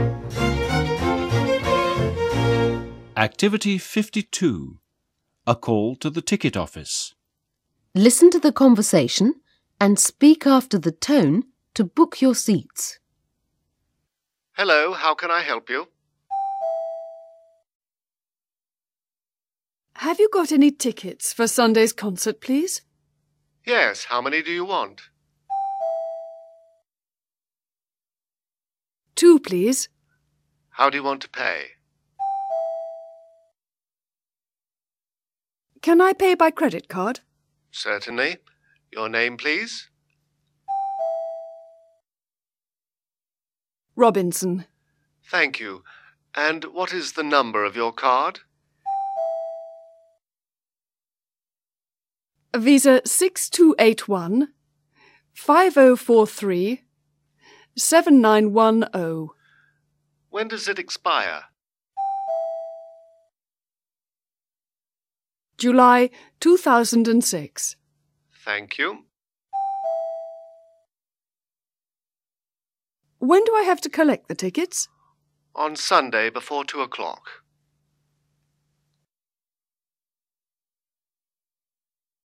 Activity 52. A call to the ticket office. Listen to the conversation and speak after the tone to book your seats. Hello, how can I help you? Have you got any tickets for Sunday's concert, please? Yes, how many do you want? 2, please. How do you want to pay? Can I pay by credit card? Certainly. Your name, please? Robinson. Thank you. And what is the number of your card? Visa 6281 5043 7910. When does it expire? July 2006. Thank you. When do I have to collect the tickets? On Sunday before 2 o'clock.